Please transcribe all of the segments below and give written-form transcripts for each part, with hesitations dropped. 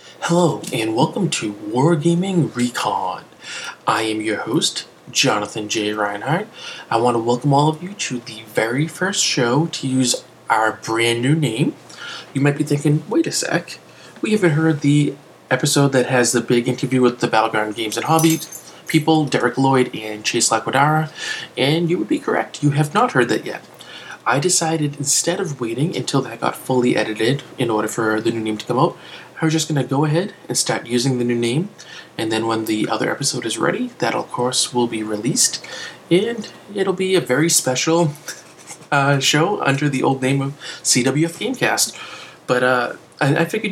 Hello, and welcome to Wargaming Recon. I am your host, Jonathan J. Reinhardt. I want to welcome all of you to the very first show to use our brand new name. You might be thinking, wait a sec, we haven't heard the episode that has the big interview with the Battleground Games and Hobby people, Derek Lloyd and Chase Laquadara, and you would be correct, you have not heard that yet. I decided instead of waiting until that got fully edited in order for the new name to come out, I was just going to go ahead and start using the new name, and then when the other episode is ready, that of course will be released, and it'll be a very special show under the old name of CWF Gamecast. But I figured,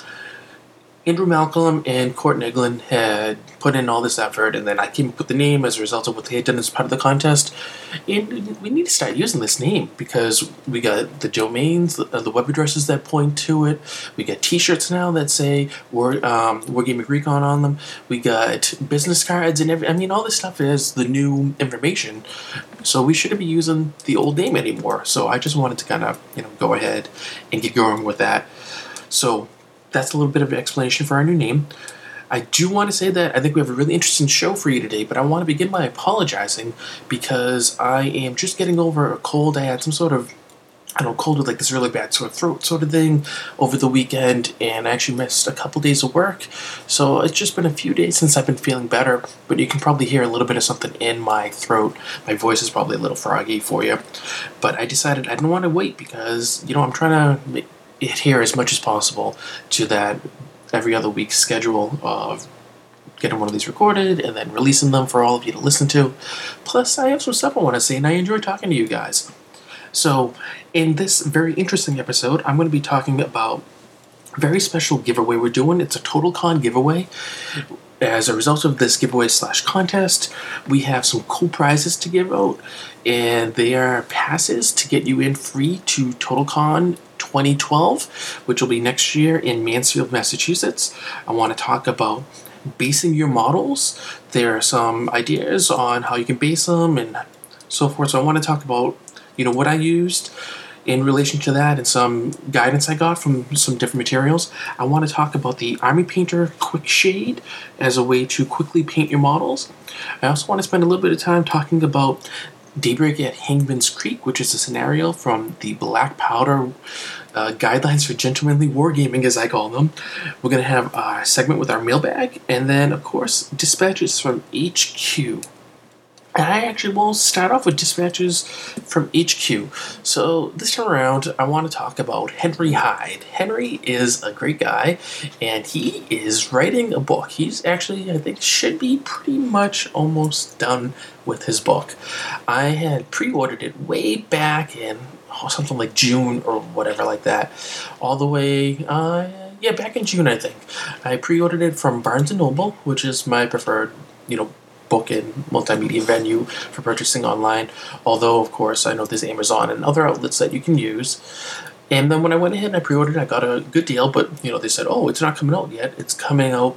Andrew Malcolm and Court Neglin had put in all this effort, and then I came up with the name as a result of what they had done as part of the contest. And we need to start using this name because we got the domains, the web addresses that point to it. We got T-shirts now that say Wargaming Recon on them. We got business cards and all this stuff is the new information. So we shouldn't be using the old name anymore. So I just wanted to kind of go ahead and get going with that. So that's a little bit of an explanation for our new name. I do want to say that I think we have a really interesting show for you today, but I want to begin by apologizing because I am just getting over a cold. I had some sort of, cold with like this really bad sore throat sort of thing over the weekend, and I actually missed a couple days of work. So it's just been a few days since I've been feeling better, but you can probably hear a little bit of something in my throat. My voice is probably a little froggy for you, but I decided I didn't want to wait because, I'm trying to adhere as much as possible to that every other week schedule of getting one of these recorded and then releasing them for all of you to listen to. Plus, I have some stuff I want to say, and I enjoy talking to you guys. So, in this very interesting episode, I'm going to be talking about a very special giveaway we're doing. It's a TotalCon giveaway. As a result of this giveaway/contest, we have some cool prizes to give out, and they are passes to get you in free to TotalCon 2012, which will be next year in Mansfield, Massachusetts. I want to talk about basing your models. There are some ideas on how you can base them and so forth. So I want to talk about, what I used in relation to that and some guidance I got from some different materials. I want to talk about the Army Painter Quick Shade as a way to quickly paint your models. I also want to spend a little bit of time talking about Daybreak at Hangman's Creek, which is a scenario from the Black Powder Guidelines for Gentlemanly Wargaming, as I call them. We're going to have a segment with our mailbag, and then, of course, dispatches from HQ. And I actually will start off with dispatches from HQ. So this time around, I want to talk about Henry Hyde. Henry is a great guy, and he is writing a book. He's actually, I think, should be pretty much almost done with his book. I had pre-ordered it way back in something like June or whatever like that. All the way, back in June, I think. I pre-ordered it from Barnes & Noble, which is my preferred, book and multimedia venue for purchasing online. Although, of course, I know there's Amazon and other outlets that you can use. And then when I went ahead and I pre-ordered, I got a good deal, but, they said, oh, it's not coming out yet. It's coming out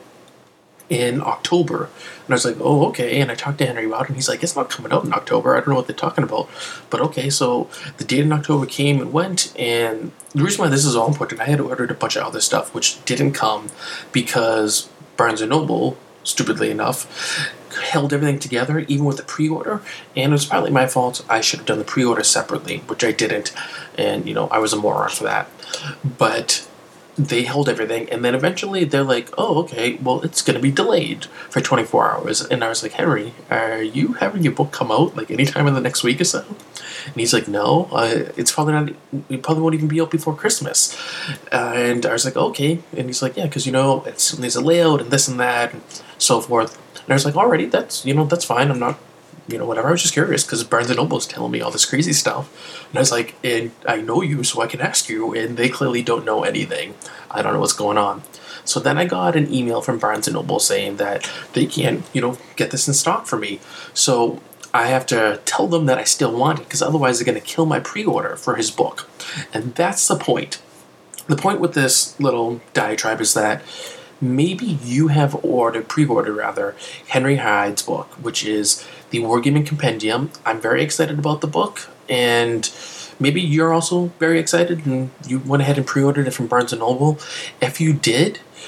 in October. And I was like, oh, okay. And I talked to Henry about it, and he's like, it's not coming out in October. I don't know what they're talking about. But okay, so the date in October came and went, and the reason why this is all important, I had ordered a bunch of other stuff, which didn't come because Barnes & Noble, stupidly enough, held everything together, even with the pre-order, and it was partly my fault. I should have done the pre-order separately, which I didn't, and, I was a moron for that. But they held everything, and then eventually they're like, oh, okay, well, it's going to be delayed for 24 hours. And I was like, Henry, are you having your book come out, like, anytime in the next week or so? And he's like, no, it's probably not, it probably won't even be out before Christmas. And I was like, okay. And he's like, yeah, because, it still needs a layout and this and that and so forth. And I was like, alrighty, that's fine. I'm not, whatever. I was just curious because Barnes & Noble is telling me all this crazy stuff. And I was like, and I know you, so I can ask you. And they clearly don't know anything. I don't know what's going on. So then I got an email from Barnes & Noble saying that they can't, get this in stock for me. So I have to tell them that I still want it because otherwise they're going to kill my pre-order for his book. And that's the point. The point with this little diatribe is that maybe you have pre-ordered Henry Hyde's book, which is the Wargaming Compendium. I'm very excited about the book, and maybe you're also very excited and you went ahead and pre-ordered it from Barnes & Noble. If you did,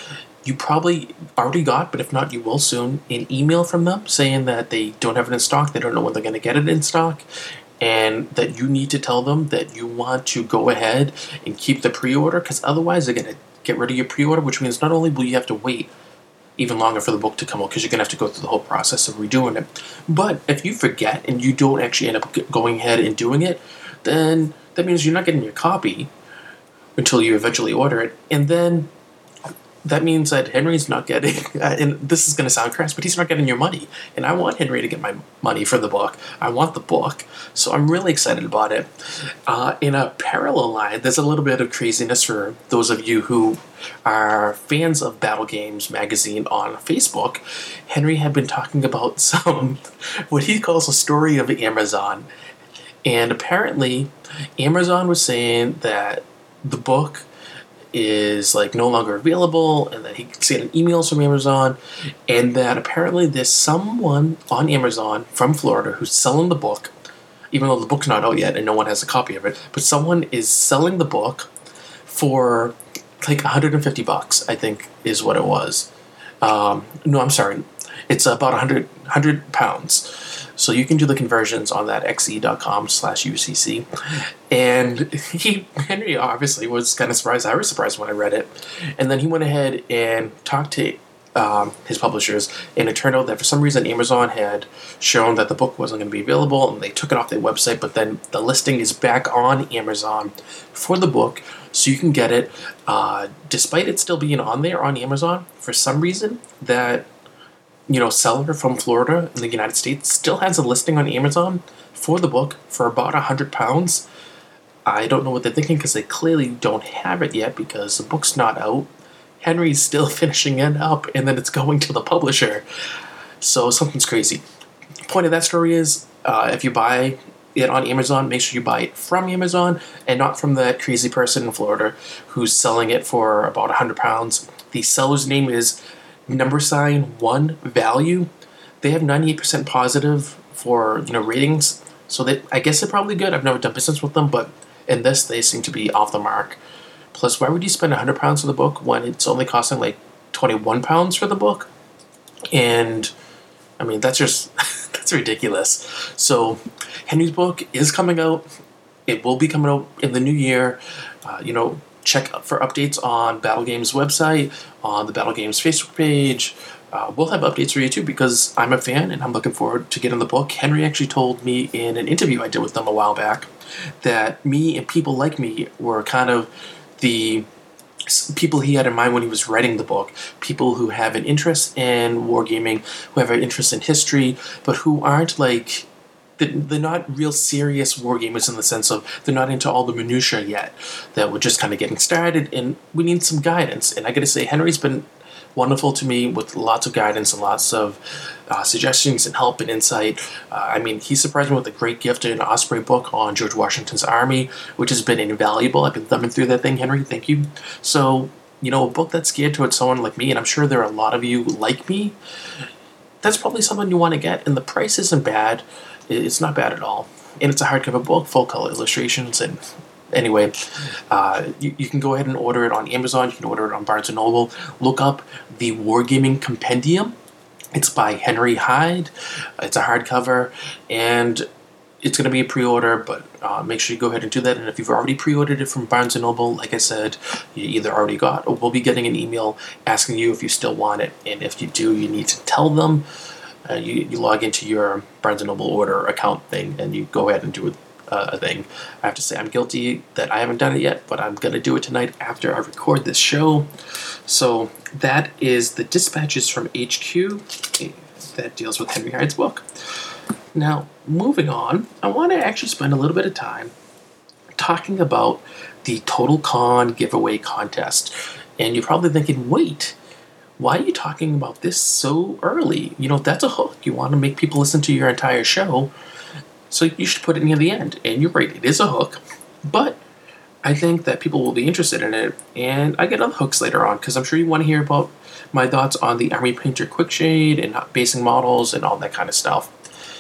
you probably already got, but if not, you will soon, an email from them saying that they don't have it in stock, they don't know when they're going to get it in stock, and that you need to tell them that you want to go ahead and keep the pre-order, because otherwise they're going to get rid of your pre-order, which means not only will you have to wait even longer for the book to come out, because you're going to have to go through the whole process of redoing it, but if you forget and you don't actually end up going ahead and doing it, then that means you're not getting your copy until you eventually order it, and then that means that Henry's not getting, and this is going to sound crass, but he's not getting your money. And I want Henry to get my money for the book. I want the book. So I'm really excited about it. In a parallel line, there's a little bit of craziness for those of you who are fans of Battle Games Magazine on Facebook. Henry had been talking about what he calls a story of Amazon. And apparently, Amazon was saying that the book is like no longer available, and that he's getting emails from Amazon, and that apparently there's someone on Amazon from Florida who's selling the book, even though the book's not out yet and no one has a copy of it, but someone is selling the book for like $150, I think is what it was. No, I'm sorry. It's about 100 pounds. So you can do the conversions on that xe.com/UCC. And Henry obviously was kind of surprised. I was surprised when I read it. And then he went ahead and talked to his publishers, and it turned out that for some reason Amazon had shown that the book wasn't going to be available, and they took it off their website, but then the listing is back on Amazon for the book, so you can get it. Despite it still being on there on Amazon, for some reason that seller from Florida in the United States still has a listing on Amazon for the book for about £100. I don't know what they're thinking, because they clearly don't have it yet, because the book's not out. Henry's still finishing it up, and then it's going to the publisher. So something's crazy. The point of that story is, if you buy it on Amazon, make sure you buy it from Amazon and not from that crazy person in Florida who's selling it for about £100. The seller's name is $1value. They have 98% positive for ratings, so I guess they're probably good. I've never done business with them, but in this they seem to be off the mark. Plus, why would you spend £100 for the book when it's only costing like £21 for the book? And I mean, that's just that's ridiculous. So Henry's book is coming out. It will be coming out in the new year. Check for updates on Battle Games website, on the Battle Games Facebook page. We'll have updates for you too, because I'm a fan and I'm looking forward to getting the book. Henry actually told me in an interview I did with them a while back that me and people like me were kind of the people he had in mind when he was writing the book. People who have an interest in wargaming, who have an interest in history, but who aren't like... They're not real serious wargamers in the sense of they're not into all the minutiae yet, that we're just kind of getting started, and we need some guidance. And I gotta say, Henry's been wonderful to me with lots of guidance and lots of suggestions and help and insight. I mean, he surprised me with a great gift, an Osprey book on George Washington's Army, which has been invaluable. I've been thumbing through that thing, Henry. Thank you. So, a book that's geared towards someone like me, and I'm sure there are a lot of you like me, that's probably someone you want to get, and the price isn't bad. It's not bad at all. And it's a hardcover book, full color illustrations. And anyway, you can go ahead and order it on Amazon. You can order it on Barnes & Noble. Look up the Wargaming Compendium. It's by Henry Hyde. It's a hardcover. And it's going to be a pre-order, but make sure you go ahead and do that. And if you've already pre-ordered it from Barnes & Noble, like I said, you either already got or will be getting an email asking you if you still want it. And if you do, you need to tell them. You log into your Barnes & Noble order account thing, and you go ahead and do a thing. I have to say I'm guilty that I haven't done it yet, but I'm going to do it tonight after I record this show. So that is the Dispatches from HQ that deals with Henry Hyde's book. Now, moving on, I want to actually spend a little bit of time talking about the Total Con giveaway contest. And you're probably thinking, wait, why are you talking about this so early? That's a hook. You want to make people listen to your entire show, so you should put it near the end. And you're right, it is a hook, but I think that people will be interested in it, and I get other hooks later on, because I'm sure you want to hear about my thoughts on the Army Painter Quickshade and basing models and all that kind of stuff.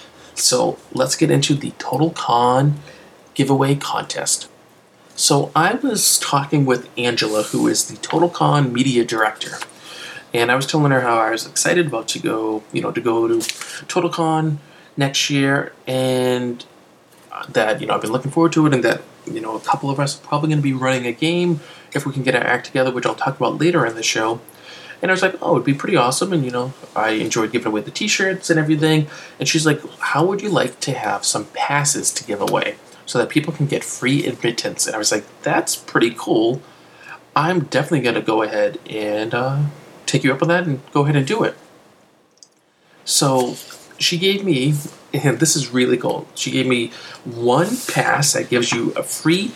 So let's get into the Total Con giveaway contest. So I was talking with Angela, who is the Total Con media director. And I was telling her how I was excited about to go to TotalCon next year, and that I've been looking forward to it, and that a couple of us are probably going to be running a game if we can get our act together, which I'll talk about later in the show. And I was like, oh, it'd be pretty awesome. And, I enjoyed giving away the t-shirts and everything. And she's like, how would you like to have some passes to give away so that people can get free admittance? And I was like, that's pretty cool. I'm definitely going to go ahead and take you up on that and go ahead and do it. So she gave me, and this is really cool, she gave me one pass that gives you a free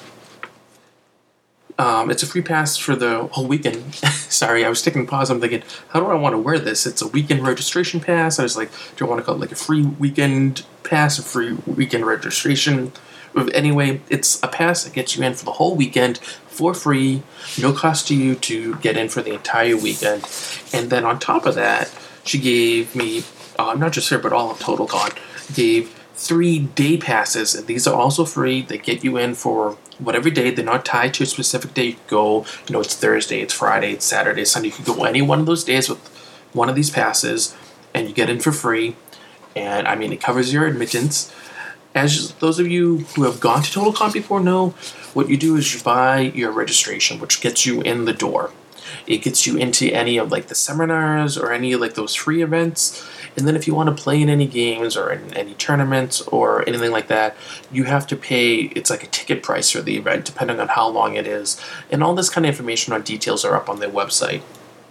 it's a free pass for the whole weekend. Sorry, I was taking pause. I'm thinking, how do I want to wear this? It's a weekend registration pass. I was like, do I want to call it like a free weekend pass, a free weekend registration? Anyway, it's a pass that gets you in for the whole weekend for free, no cost to you to get in for the entire weekend. And then on top of that, she gave me, not just her, but all of TotalCon, gave 3 day passes, and these are also free. They get you in for whatever day. They're not tied to a specific day. You can go, it's Thursday, it's Friday, it's Saturday, Sunday. You can go any one of those days with one of these passes, and you get in for free. And I mean, it covers your admittance. As those of you who have gone to TotalCon before know, what you do is you buy your registration, which gets you in the door. It gets you into any of like the seminars or any of like those free events. And then if you want to play in any games or in any tournaments or anything like that, you have to pay, it's like a ticket price for the event, depending on how long it is. And all this kind of information on details are up on their website.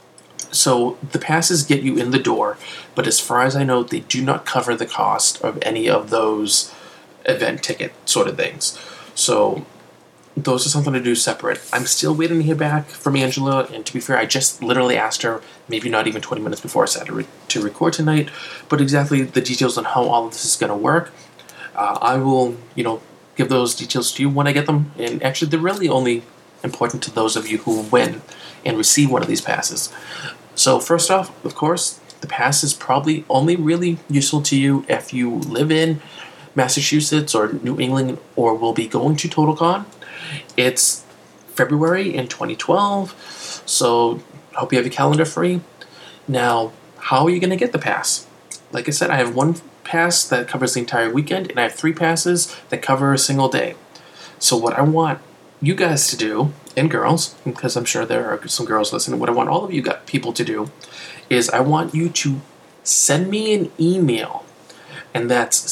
So the passes get you in the door, but as far as I know, they do not cover the cost of any of those event ticket sort of things. So those are something to do separate. I'm still waiting to hear back from Angela, and to be fair, I just literally asked her, maybe not even 20 minutes before I sat to record tonight, but exactly the details on how all of this is going to work. I will, give those details to you when I get them, and actually they're really only important to those of you who win and receive one of these passes. So first off, of course, the pass is probably only really useful to you if you live in Massachusetts or New England or will be going to TotalCon. It's February in 2012, so I hope you have your calendar free. Now, how are you going to get the pass? Like I said, I have one pass that covers the entire weekend, and I have 3 passes that cover a single day. So what I want you guys to do, and girls, because I'm sure there are some girls listening, what I want all of you people to do is I want you to send me an email, and that's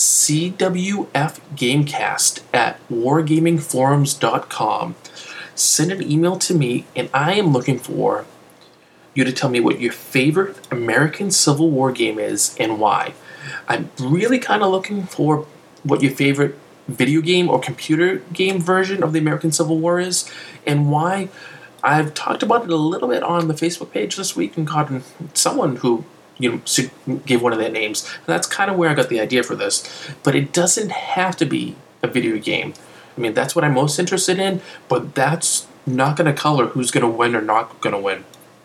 cwfgamecast@wargamingforums.com. Send an email to me, and I am looking for you to tell me what your favorite American Civil War game is and why. I'm really kind of looking for what your favorite video game or computer game version of the American Civil War is and why. I've talked about it a little bit on the Facebook page this week and gotten someone who gave one of their names. And that's kind of where I got the idea for this. But it doesn't have to be a video game. I mean, that's what I'm most interested in, but that's not going to color who's going to win or not going to win.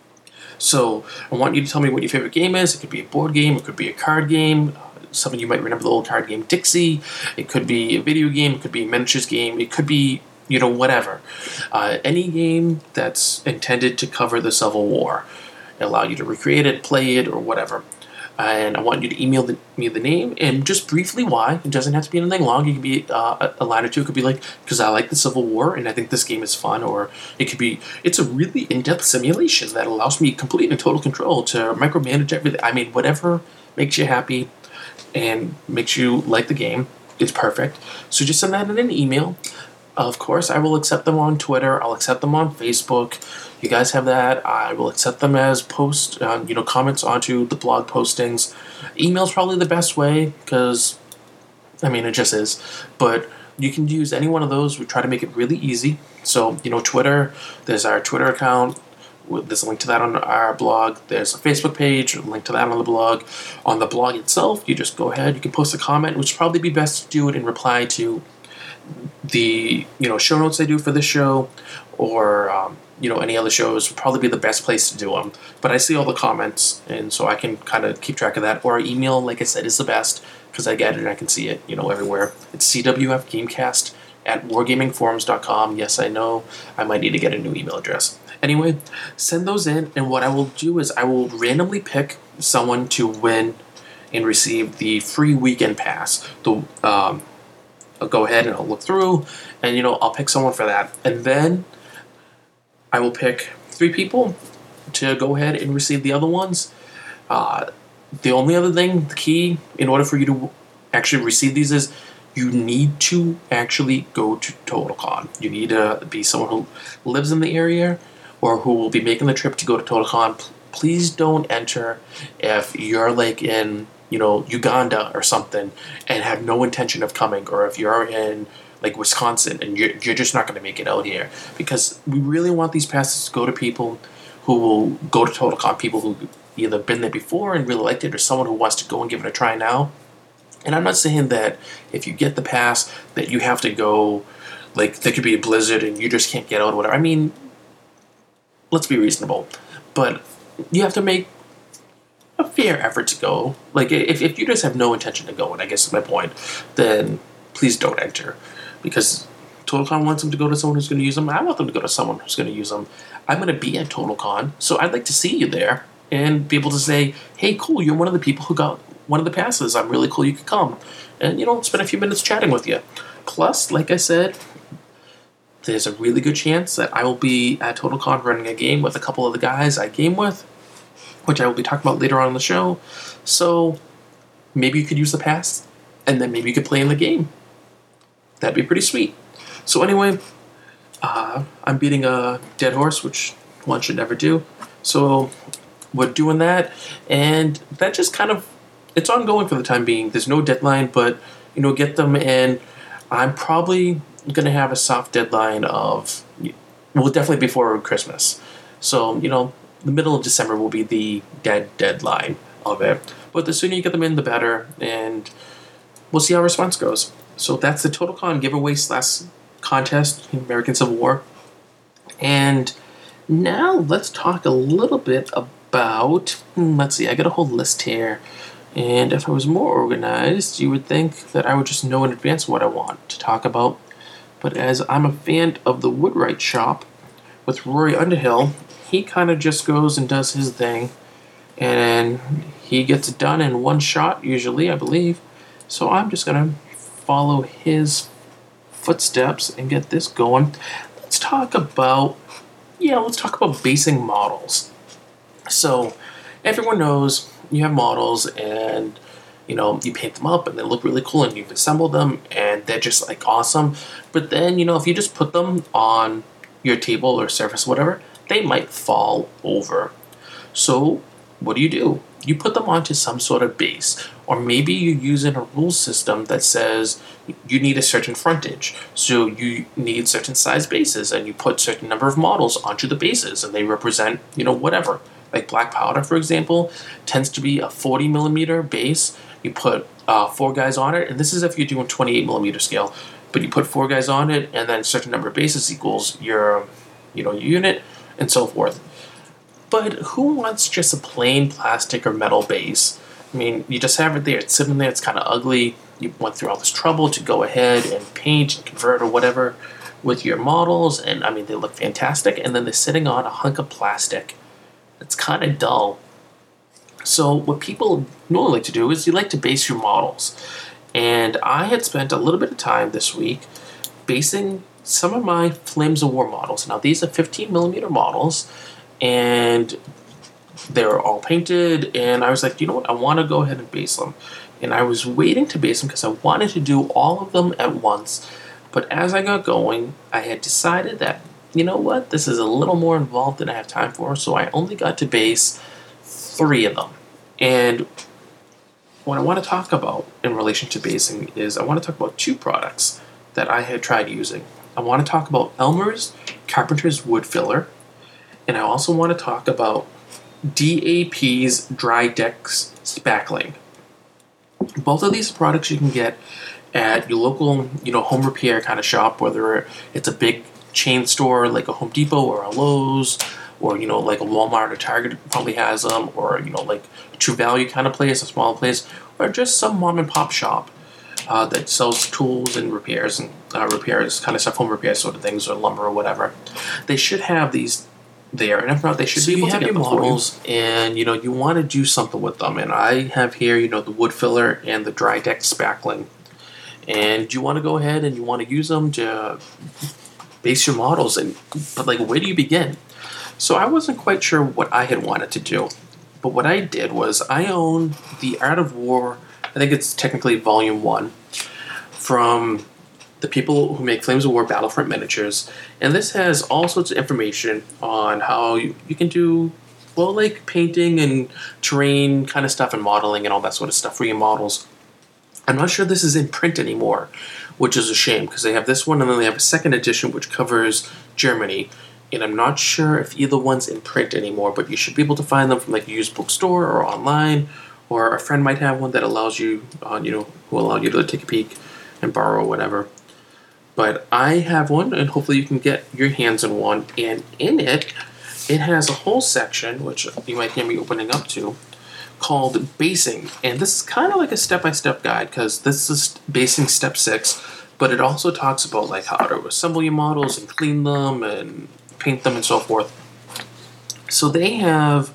So I want you to tell me what your favorite game is. It could be a board game. It could be a card game. Some of you might remember the old card game Dixie. It could be a video game. It could be a miniatures game. It could be, whatever. Any game that's intended to cover the Civil War. Allow you to recreate it, play it, or whatever. And I want you to email me the name and just briefly why. It doesn't have to be anything long. It could be a line or two. It could be like, because I like the Civil War and I think this game is fun. Or it could be, it's a really in-depth simulation that allows me complete and total control to micromanage everything. I mean, whatever makes you happy and makes you like the game is perfect. So just send that in an email. Of course, I will accept them on Twitter. I'll accept them on Facebook. You guys have that. I will accept them as comments onto the blog postings. Email's probably the best way because, it just is. But you can use any one of those. We try to make it really easy. So, Twitter, there's our Twitter account. There's a link to that on our blog. There's a Facebook page, a link to that on the blog. On the blog itself, you just go ahead. You can post a comment, which would probably be best to do it in reply to the show notes I do for this show, or any other shows would probably be the best place to do them. But I see all the comments, and so I can kind of keep track of that. Or email, like I said, is the best because I get it and I can see it, everywhere. It's cwfgamecast@wargamingforums.com. Yes, I know I might need to get a new email address. Anyway, send those in, and what I will do is I will randomly pick someone to win and receive the free weekend pass. I'll go ahead and I'll look through, and I'll pick someone for that, and then I will pick 3 people to go ahead and receive the other ones. The only other thing, the key, in order for you to actually receive these is you need to actually go to TotalCon. You need to be someone who lives in the area or who will be making the trip to go to TotalCon. Please don't enter if you're like in, Uganda or something and have no intention of coming, or if you're in like Wisconsin and you're just not going to make it out here, because we really want these passes to go to people who will go to TotalCon, people who either been there before and really liked it, or someone who wants to go and give it a try now. And I'm not saying that if you get the pass that you have to go, like there could be a blizzard and you just can't get out or whatever. I mean, let's be reasonable. But you have to make a fair effort to go. Like if you just have no intention to go, and I guess is my point, then please don't enter. Because TotalCon wants them to go to someone who's going to use them. I want them to go to someone who's going to use them. I'm going to be at TotalCon, so I'd like to see you there and be able to say, hey, cool, you're one of the people who got one of the passes. I'm really cool you could come. And, spend a few minutes chatting with you. Plus, like I said, there's a really good chance that I will be at TotalCon running a game with a couple of the guys I game with, which I will be talking about later on in the show. So maybe you could use the pass, and then maybe you could play in the game. That'd be pretty sweet. So anyway, I'm beating a dead horse, which one should never do. So we're doing that, and that just kind of, it's ongoing for the time being. There's no deadline, but, get them in. I'm probably going to have a soft deadline of, well, definitely before Christmas. So, the middle of December will be the deadline of it. But the sooner you get them in, the better, and we'll see how response goes. So that's the TotalCon giveaway / contest in American Civil War. And now let's talk a little bit about, let's see, I got a whole list here. And if I was more organized, you would think that I would just know in advance what I want to talk about. But as I'm a fan of the Woodwright Shop with Rory Underhill, he kind of just goes and does his thing. And he gets it done in one shot, usually, I believe. So I'm just going to follow his footsteps and get this going. Let's talk about basing models. So everyone knows you have models and you paint them up and they look really cool and you've assembled them and they're just like awesome. But then, if you just put them on your table or surface, whatever, they might fall over. So what do? You put them onto some sort of base, or maybe you use in a rule system that says you need a certain frontage, so you need certain size bases, and you put certain number of models onto the bases, and they represent, whatever. Like Black Powder, for example, tends to be a 40 millimeter base. You put 4 guys on it, and this is if you're doing 28 millimeter scale, but you put 4 guys on it, and then a certain number of bases equals your unit, and so forth. But who wants just a plain plastic or metal base? I mean, you just have it there. It's sitting there. It's kind of ugly. You went through all this trouble to go ahead and paint and convert or whatever with your models. And, I mean, they look fantastic. And then they're sitting on a hunk of plastic. It's kind of dull. So what people normally like to do is you like to base your models. And I had spent a little bit of time this week basing some of my Flames of War models. Now, these are 15 millimeter models. And they were all painted, and I was like, you know what, I want to go ahead and base them. And I was waiting to base them because I wanted to do all of them at once. But as I got going, I had decided that, you know what, this is a little more involved than I have time for, so I only got to base 3 of them. And what I want to talk about in relation to basing is I want to talk about 2 products that I had tried using. I want to talk about Elmer's Carpenter's Wood Filler, and I also want to talk about DAP's Dry Decks Spackling. Both of these products you can get at your local, home repair kind of shop, whether it's a big chain store like a Home Depot or a Lowe's, or, like a Walmart or Target probably has them, or, like a True Value kind of place, a small place, or just some mom and pop shop that sells tools and repairs kind of stuff, home repairs sort of things, or lumber or whatever. They should have these there, and if not, they should So be you able to have get your them for you. models, And you want to do something with them. And I have here, the wood filler and the dry deck spackling, and you want to go ahead and you want to use them to base your models. But like, where do you begin? So I wasn't quite sure what I had wanted to do, but what I did was I own the Art of War. I think it's technically Volume 1 from the people who make Flames of War Battlefront miniatures, and this has all sorts of information on how you can do, well, like painting and terrain kind of stuff and modeling and all that sort of stuff for your models. I'm not sure this is in print anymore, which is a shame because they have this one and then they have a second edition which covers Germany, and I'm not sure if either one's in print anymore, but you should be able to find them from like a used bookstore or online, or a friend might have one that allows you, who allow you to take a peek and borrow whatever. But I have one, and hopefully you can get your hands on one. And in it, it has a whole section, which you might hear me opening up to, called Basing. And this is kind of like a step-by-step guide, because this is Basing Step 6, but it also talks about like how to assemble your models and clean them and paint them and so forth. So they have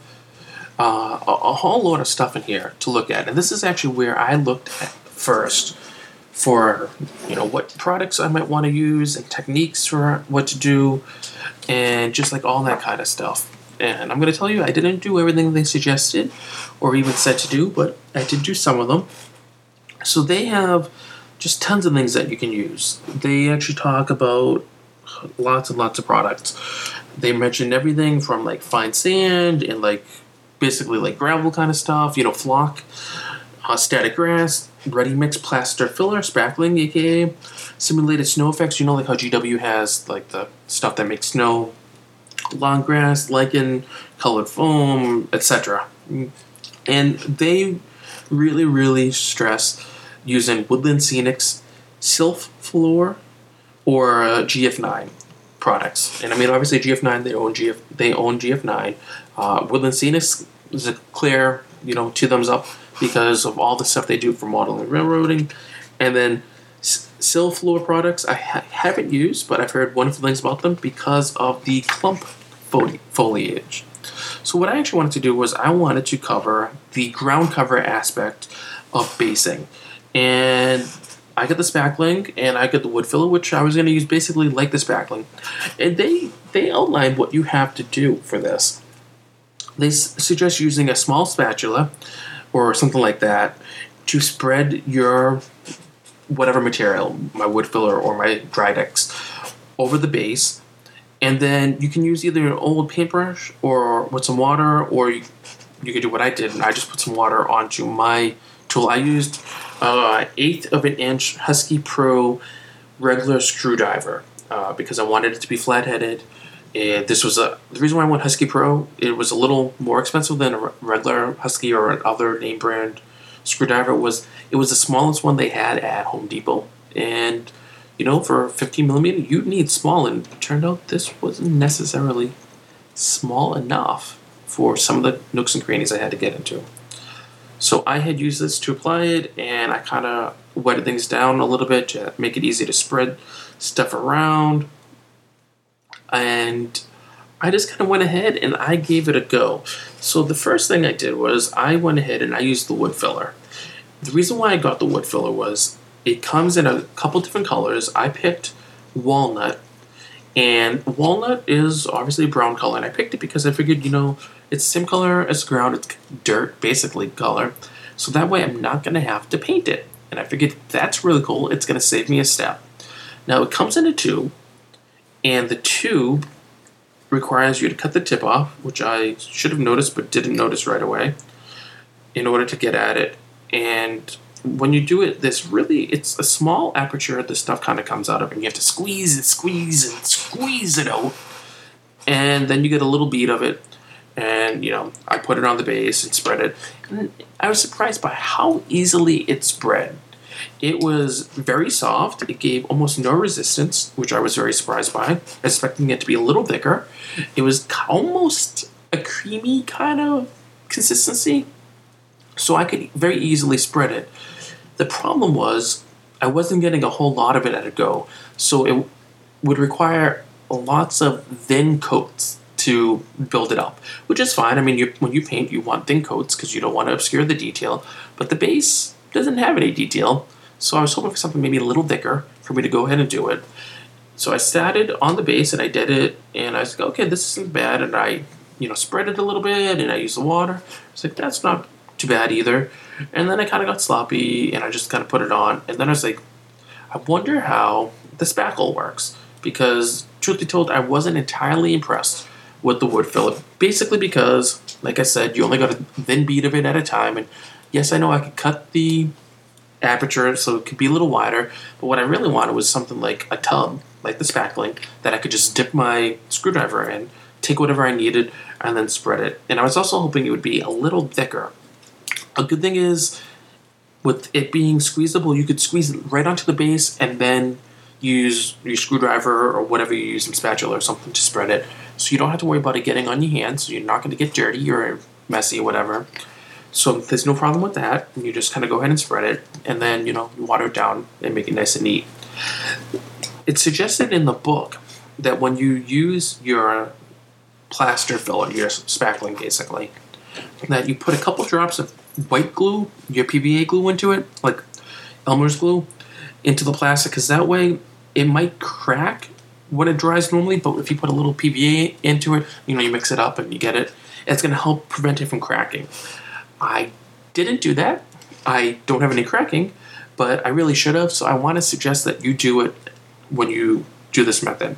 a whole lot of stuff in here to look at. And this is actually where I looked at first for what products I might want to use and techniques for what to do and just like all that kind of stuff. And I'm going to tell you, I didn't do everything they suggested or even said to do, but I did do some of them. So they have just tons of things that you can use. They actually talk about lots and lots of products. They mention everything from like fine sand and like basically like gravel kind of stuff, flock, static grass, ready mix plaster filler, spackling, aka simulated snow effects. Like how GW has like the stuff that makes snow, lawn grass, lichen, colored foam, etc. And they really, really stress using Woodland Scenics, Sylph Floor, or GF9 products. And I mean, obviously GF9, they own GF9. Woodland Scenics is a clear, 2 thumbs up because of all the stuff they do for modeling and railroading. And then Sylph Floor products I haven't used, but I've heard wonderful things about them because of the clump foliage. So what I actually wanted to do was I wanted to cover the ground cover aspect of basing. And I got the spackling and I got the wood filler, which I was going to use basically like the spackling. And they outlined what you have to do for this. They suggest using a small spatula or something like that to spread your whatever material, my wood filler or my dry decks, over the base. And then you can use either an old paintbrush or with some water, or you could do what I did, and I just put some water onto my tool. I used 1/8 of an inch Husky Pro regular screwdriver because I wanted it to be flat-headed. And this was the reason why I went Husky Pro. It was a little more expensive than a regular Husky or another name brand screwdriver. It was the smallest one they had at Home Depot, and for 15 millimeter, you need small, and it turned out this wasn't necessarily small enough for some of the nooks and crannies I had to get into. So I had used this to apply it, and I kind of wetted things down a little bit to make it easy to spread stuff around. And I just kind of went ahead and I gave it a go. So the first thing I did was I went ahead and I used the wood filler. The reason why I got the wood filler was it comes in a couple different colors. I picked walnut, and walnut is obviously a brown color, and I picked it because I figured, it's the same color as the ground. It's dirt, basically, color. So that way I'm not going to have to paint it. And I figured that's really cool. It's going to save me a step. Now it comes in a tube, and the tube requires you to cut the tip off, which I should have noticed but didn't notice right away, in order to get at it. And when you do it, it's a small aperture the stuff kind of comes out of, and you have to squeeze it out. And then you get a little bead of it, and, I put it on the base and spread it. And I was surprised by how easily it spread. It was very soft. It gave almost no resistance, which I was very surprised by, expecting it to be a little thicker. It was almost a creamy kind of consistency, so I could very easily spread it. The problem was I wasn't getting a whole lot of it at a go, so it would require lots of thin coats. to build it up, which is fine. I mean, when you paint, you want thin coats because you don't want to obscure the detail, but the base doesn't have any detail, so I was hoping for something maybe a little thicker for me to go ahead and do it. So I started on the base and I did it, and I was like, okay, this isn't bad, and I, spread it a little bit, and I used the water. I was like, that's not too bad either. And then I kind of got sloppy, and I just kind of put it on, and then I was like, I wonder how the spackle works, because truth be told, I wasn't entirely impressed with the wood filler. Basically because, like I said, you only got a thin bead of it at a time, and yes, I know I could cut the aperture so it could be a little wider, but what I really wanted was something like a tub, like the spackling, that I could just dip my screwdriver in, take whatever I needed, and then spread it. And I was also hoping it would be a little thicker. A good thing is, with it being squeezable, you could squeeze it right onto the base and then use your screwdriver or whatever you use, some spatula or something to spread it. So you don't have to worry about it getting on your hands, so you're not going to get dirty or messy or whatever. So there's no problem with that. You just kind of go ahead and spread it, and then, you water it down and make it nice and neat. It's suggested in the book that when you use your plaster filler, your spackling basically, that you put a couple drops of white glue, your PVA glue into it, like Elmer's glue, into the plastic, because that way it might crack when it dries normally, but if you put a little PVA into it, you mix it up and you get it, it's going to help prevent it from cracking. I didn't do that. I don't have any cracking, but I really should have, so I want to suggest that you do it when you do this method.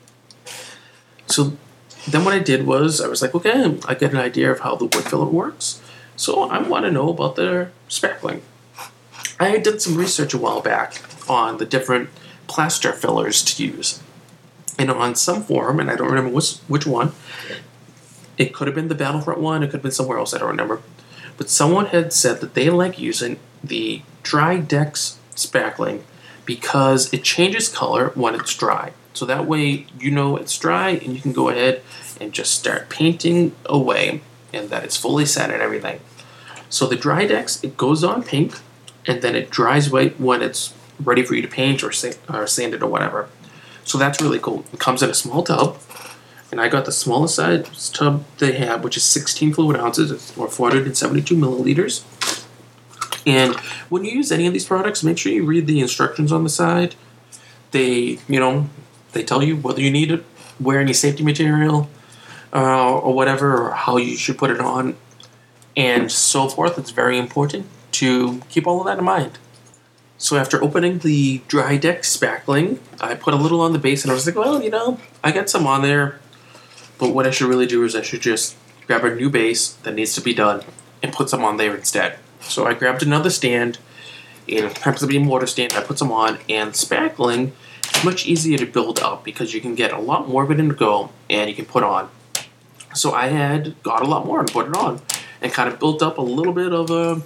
So then what I did was, I was like, okay, I get an idea of how the wood filler works, so I want to know about the spackling. I did some research a while back on the different plaster fillers to use. And on some forum, and I don't remember which one, it could have been the Battlefront one, it could have been somewhere else, I don't remember, but someone had said that they like using the Drydex spackling because it changes color when it's dry. So that way it's dry and you can go ahead and just start painting away and that it's fully set and everything. So the Drydex, it goes on pink and then it dries white when it's ready for you to paint or sand it or whatever. So that's really cool. It comes in a small tub, and I got the smallest size tub they have, which is 16 fluid ounces, or 472 milliliters. And when you use any of these products, make sure you read the instructions on the side. They tell you whether you need it, wear any safety material, or whatever, or how you should put it on, and so forth. It's very important to keep all of that in mind. So after opening the Drydex spackling, I put a little on the base, and I was like, well, I got some on there, but what I should really do is I should just grab a new base that needs to be done and put some on there instead. So I grabbed another stand, and it happens to be a mortar stand. I put some on, and spackling is much easier to build up because you can get a lot more of it in the go, and you can put on. So I had got a lot more and put it on, and kind of built up a little bit of a,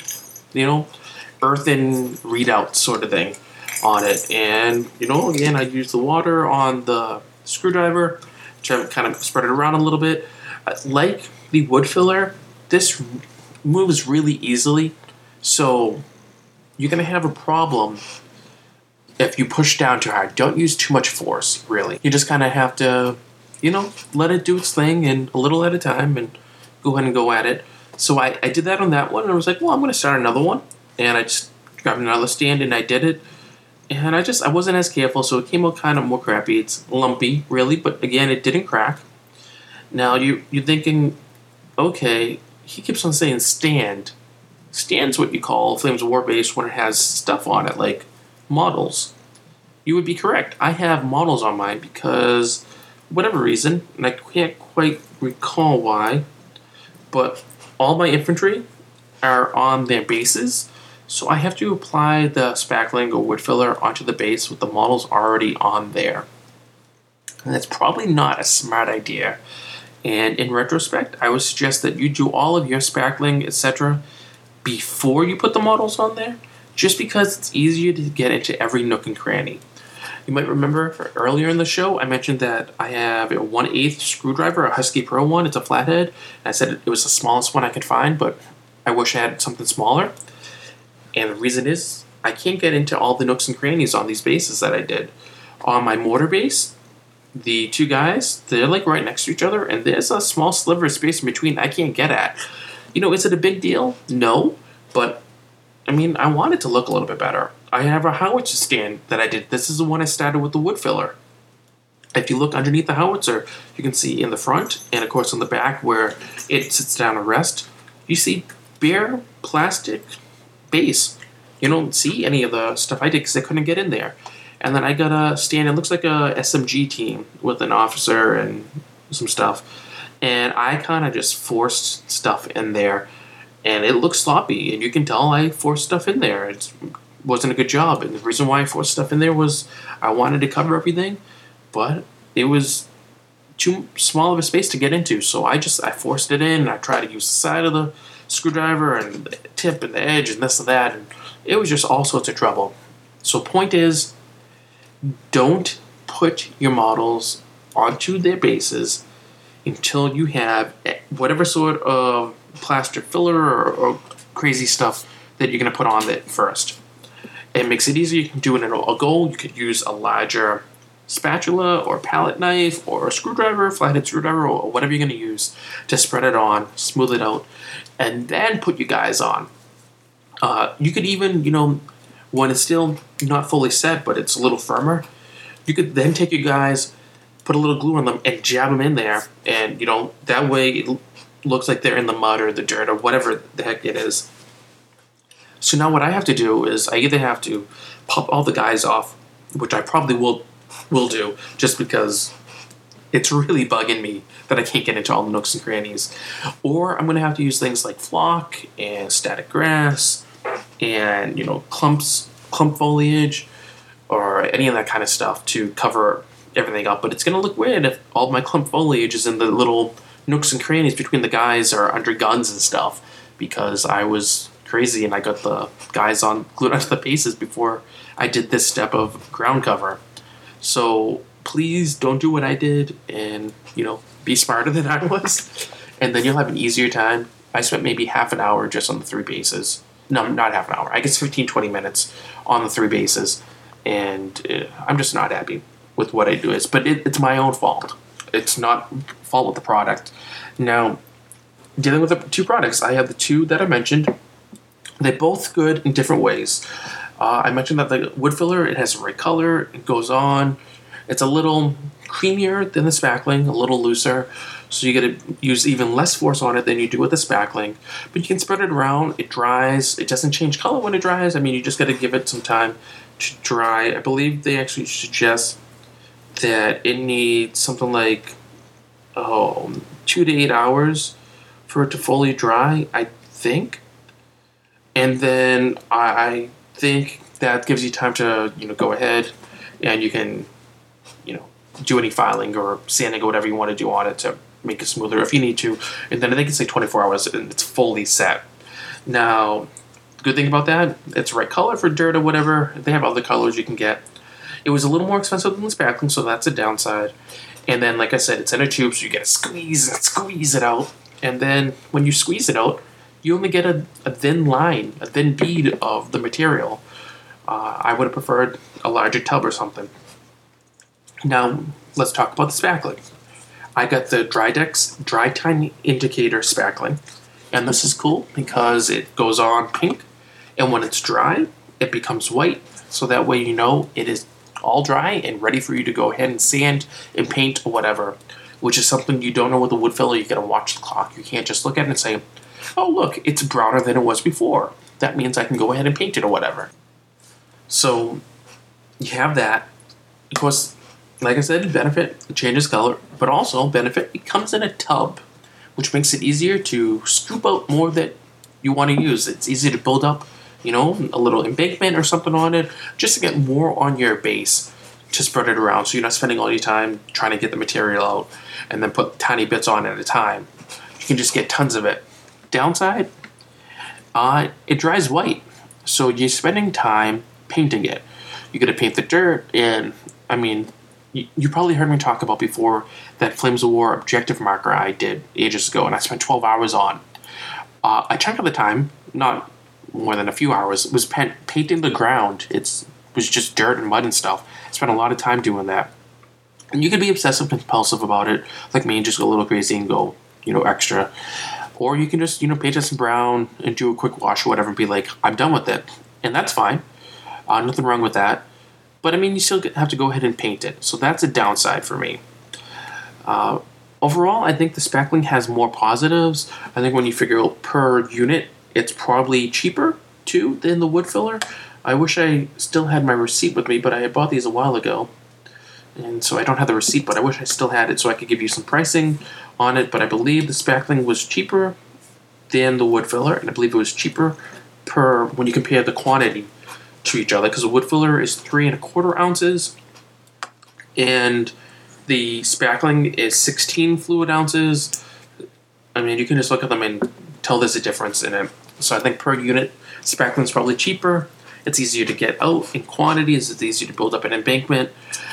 earthen readout sort of thing on it. And, again, I used the water on the screwdriver to kind of spread it around a little bit. Like the wood filler, this moves really easily, so you're going to have a problem if you push down too hard. Don't use too much force, really. You just kind of have to, let it do its thing and a little at a time and go ahead and go at it. So I did that on that one, and I was like, well, I'm going to start another one. And I just grabbed another stand and I did it. And I wasn't as careful, so it came out kind of more crappy. It's lumpy, really, but again, it didn't crack. Now, you're thinking, okay, he keeps on saying stand. Stand's what you call Flames of War base when it has stuff on it, like models. You would be correct. I have models on mine because, whatever reason, and I can't quite recall why, but all my infantry are on their bases. So I have to apply the spackling or wood filler onto the base with the models already on there. And that's probably not a smart idea. And in retrospect, I would suggest that you do all of your spackling, etc., before you put the models on there, just because it's easier to get into every nook and cranny. You might remember earlier in the show, I mentioned that I have a 1/8 screwdriver, a Husky Pro one. It's a flathead. I said it was the smallest one I could find, but I wish I had something smaller. And the reason is, I can't get into all the nooks and crannies on these bases that I did. On my mortar base, the two guys, they're like right next to each other, and there's a small sliver of space in between I can't get at. Is it a big deal? No, but I mean, I want it to look a little bit better. I have a howitzer stand that I did. This is the one I started with the wood filler. If you look underneath the howitzer, you can see in the front and, of course, on the back where it sits down to rest, you see bare plastic base. You don't see any of the stuff I did because I couldn't get in there. And then I got a stand. It looks like a SMG team with an officer and some stuff. And I kind of just forced stuff in there. And it looks sloppy. And you can tell I forced stuff in there. It wasn't a good job. And the reason why I forced stuff in there was I wanted to cover everything. But it was too small of a space to get into. So I forced it in. And I tried to use the side of the screwdriver and the tip and the edge and this and that. And it was just all sorts of trouble. So point is, don't put your models onto their bases until you have whatever sort of plaster filler or crazy stuff that you're going to put on it first. It makes it easier. You can do it in a goal. You could use a larger spatula or palette knife or a screwdriver, flathead screwdriver, or whatever you're going to use to spread it on, smooth it out, and then put your guys on. You could even, when it's still not fully set, but it's a little firmer, you could then take your guys, put a little glue on them, and jab them in there. And, that way it looks like they're in the mud or the dirt or whatever the heck it is. So now what I have to do is I either have to pop all the guys off, which I probably will do, just because it's really bugging me that I can't get into all the nooks and crannies. Or I'm going to have to use things like flock and static grass and, clump foliage or any of that kind of stuff to cover everything up. But it's going to look weird if all my clump foliage is in the little nooks and crannies between the guys or under guns and stuff, because I was crazy and I got the guys glued onto the bases before I did this step of ground cover. So please don't do what I did and, be smarter than I was. And then you'll have an easier time. I spent maybe half an hour just on the three bases. No, not half an hour. I guess 15, 20 minutes on the three bases. And I'm just not happy with what I do. But it's my own fault. It's not fault with the product. Now, dealing with the two products, I have the two that I mentioned. They're both good in different ways. I mentioned that the wood filler, it has the right color. It goes on. It's a little creamier than the spackling, a little looser. So you got to use even less force on it than you do with the spackling. But you can spread it around. It dries. It doesn't change color when it dries. I mean, you just got to give it some time to dry. I believe they actually suggest that it needs something like 2 to 8 hours for it to fully dry, I think. And then I think that gives you time to, go ahead and you can, do any filing or sanding or whatever you want to do on it to make it smoother if you need to. And then I think it's like 24 hours and it's fully set. Now, the good thing about that, it's the right color for dirt or whatever. They have other colors you can get. It was a little more expensive than the spackling, so that's a downside. And then, like I said, it's in a tube, so you get to squeeze it out. And then when you squeeze it out, you only get a thin line, a thin bead of the material. I would have preferred a larger tub or something. Now, let's talk about the spackling. I got the Drydex Dry Time Indicator spackling. And this is cool because it goes on pink. And when it's dry, it becomes white. So that way it is all dry and ready for you to go ahead and sand and paint or whatever. Which is something you don't know with the wood filler. You got to watch the clock. You can't just look at it and say, oh, look, it's browner than it was before. That means I can go ahead and paint it or whatever. So you have that. Of course, like I said, benefit, it changes color, but also benefit, it comes in a tub, which makes it easier to scoop out more that you want to use. It's easy to build up, a little embankment or something on it, just to get more on your base to spread it around so you're not spending all your time trying to get the material out and then put tiny bits on at a time. You can just get tons of it. Downside, it dries white, so you're spending time painting it. You got to paint the dirt, and I mean, you probably heard me talk about before that Flames of War objective marker I did ages ago, and I spent 12 hours on. A chunk of the time, not more than a few hours, was painting the ground. It was just dirt and mud and stuff. I spent a lot of time doing that. And you can be obsessive compulsive about it, like me, and just go a little crazy and go, extra. Or you can just, paint it some brown and do a quick wash or whatever and be like, I'm done with it. And that's fine. Nothing wrong with that. But I mean, you still have to go ahead and paint it. So that's a downside for me. Overall, I think the spackling has more positives. I think when you figure out per unit, it's probably cheaper too than the wood filler. I wish I still had my receipt with me, but I had bought these a while ago. And so I don't have the receipt, but I wish I still had it so I could give you some pricing on it. But I believe the spackling was cheaper than the wood filler, and I believe it was cheaper per when you compare the quantity to each other, because the wood filler is 3¼ ounces, and the spackling is 16 fluid ounces. I mean, you can just look at them and tell there's a difference in it. So I think per unit, spackling is probably cheaper. It's easier to get out in quantities. It's easier to build up an embankment.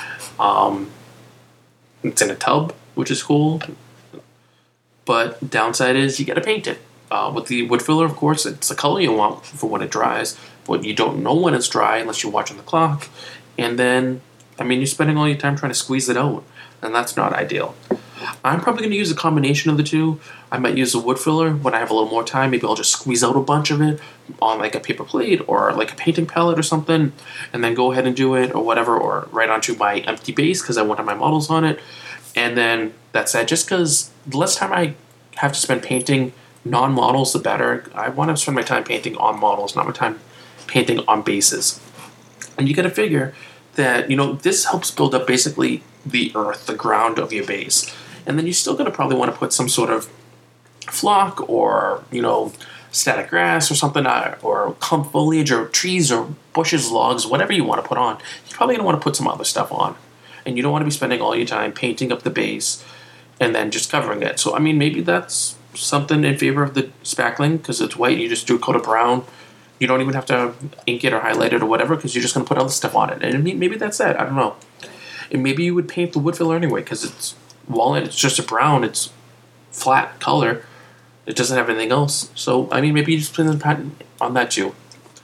It's in a tub, which is cool. But downside is you got to paint it. With the wood filler, of course, it's the color you want for when it dries, but you don't know when it's dry unless you're watching the clock. And then, I mean, you're spending all your time trying to squeeze it out, and that's not ideal. I'm probably going to use a combination of the two. I might use the wood filler when I have a little more time. Maybe I'll just squeeze out a bunch of it on like a paper plate or like a painting palette or something, and then go ahead and do it or whatever, or right onto my empty base because I wanted my models on it. And then that's that. Just because the less time I have to spend painting non-models, the better. I want to spend my time painting on models, not my time painting on bases. And you got to figure that, this helps build up basically the earth, the ground of your base. And then you're still going to probably want to put some sort of flock or, static grass or something, or clump foliage or trees or bushes, logs, whatever you want to put on. You're probably going to want to put some other stuff on. And you don't want to be spending all your time painting up the base and then just covering it. So, I mean, maybe that's something in favor of the spackling because it's white. You just do a coat of brown. You don't even have to ink it or highlight it or whatever because you're just going to put other stuff on it. And maybe that's it. I don't know. And maybe you would paint the wood filler anyway because it's walnut. It's just a brown. It's flat color. It doesn't have anything else. So, I mean, maybe you just put the patent on that too.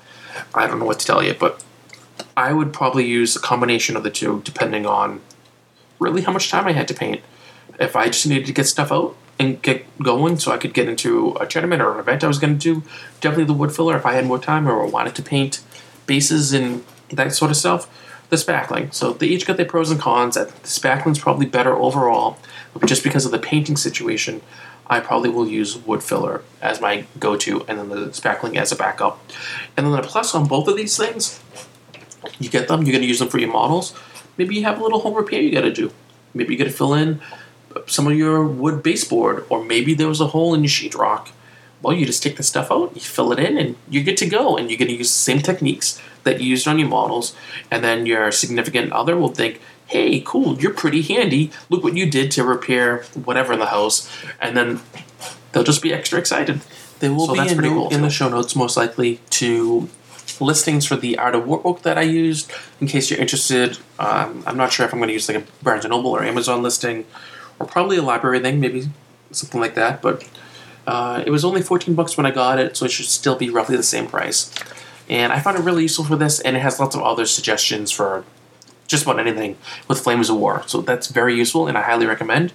I don't know what to tell you, but I would probably use a combination of the two depending on really how much time I had to paint. If I just needed to get stuff out and get going so I could get into a tournament or an event I was going to do, definitely the wood filler. If I had more time or wanted to paint bases and that sort of stuff, the spackling. So they each got their pros and cons. The spackling's probably better overall, but just because of the painting situation, I probably will use wood filler as my go-to and then the spackling as a backup. And then the plus on both of these things, you get them, you're going to use them for your models. Maybe you have a little home repair you got to do. Maybe you got to fill in some of your wood baseboard, or maybe there was a hole in your sheetrock. Well, you just take the stuff out, you fill it in, and you're good to go. And you're going to use the same techniques that you used on your models. And then your significant other will think, hey, cool, you're pretty handy. Look what you did to repair whatever in the house. And then they'll just be extra excited. There will be a note in the show notes, most likely, to listings for the Art of Workbook that I used, in case you're interested. I'm not sure if I'm going to use like a Barnes & Noble or Amazon listing, or probably a library thing, maybe something like that. But it was only $14 when I got it, so it should still be roughly the same price. And I found it really useful for this, and it has lots of other suggestions for just about anything with Flames of War. So that's very useful, and I highly recommend.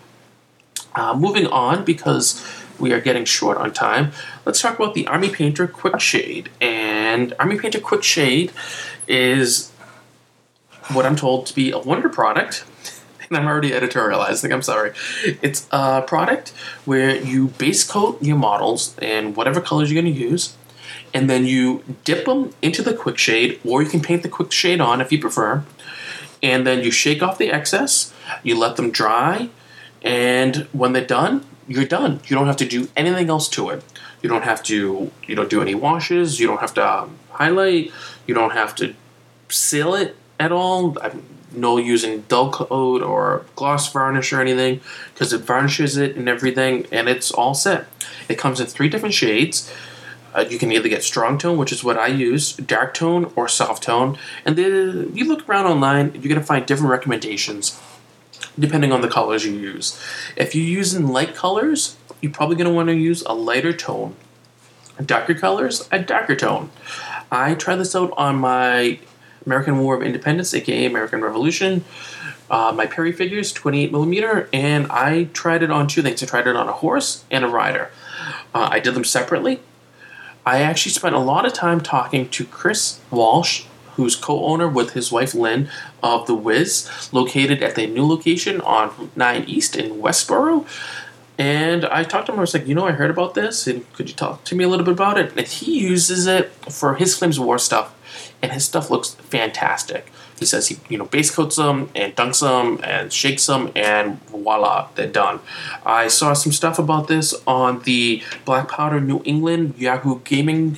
Moving on, because we are getting short on time, let's talk about the Army Painter Quick Shade. And Army Painter Quick Shade is what I'm told to be a wonder product. And I'm already editorializing, I'm sorry. It's a product where you base coat your models in whatever colors you're going to use, and then you dip them into the quick shade, or you can paint the quick shade on if you prefer, and then you shake off the excess, you let them dry, and when they're done, you're done. You don't have to do anything else to it. You don't have to, do any washes, you don't have to highlight, you don't have to seal it at all. No using dull coat or gloss varnish or anything, because it varnishes it and everything, and it's all set. It comes in 3 different shades. You can either get strong tone, which is what I use, dark tone, or soft tone. And then you look around online, you're going to find different recommendations depending on the colors you use. If you're using light colors, you're probably going to want to use a lighter tone. Darker colors, a darker tone. I tried this out on my American War of Independence, aka American Revolution. My Perry figures, 28mm, and I tried it on two things. I tried it on a horse and a rider. I did them separately. I actually spent a lot of time talking to Chris Walsh, who's co-owner with his wife Lynn of The Wiz, located at the new location on Route 9 East in Westboro. And I talked to him, I was like, I heard about this, and could you talk to me a little bit about it? And he uses it for his Flames of War stuff, and his stuff looks fantastic. He says he, base coats them, and dunks them, and shakes them, and voila, they're done. I saw some stuff about this on the Black Powder New England Yahoo Gaming